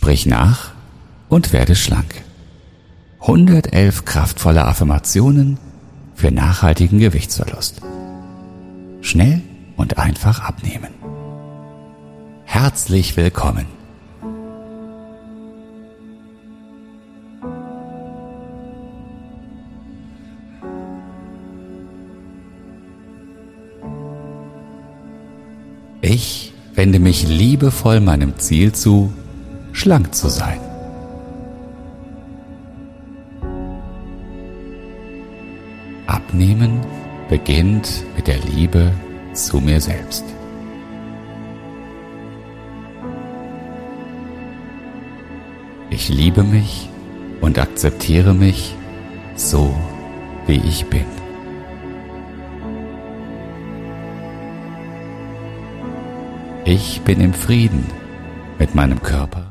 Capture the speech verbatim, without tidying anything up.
Sprich nach und werde schlank. hundertelf kraftvolle Affirmationen für nachhaltigen Gewichtsverlust. Schnell und einfach abnehmen. Herzlich willkommen. Ich wende mich liebevoll meinem Ziel zu, schlank zu sein. Abnehmen beginnt mit der Liebe zu mir selbst. Ich liebe mich und akzeptiere mich so, wie ich bin. Ich bin im Frieden mit meinem Körper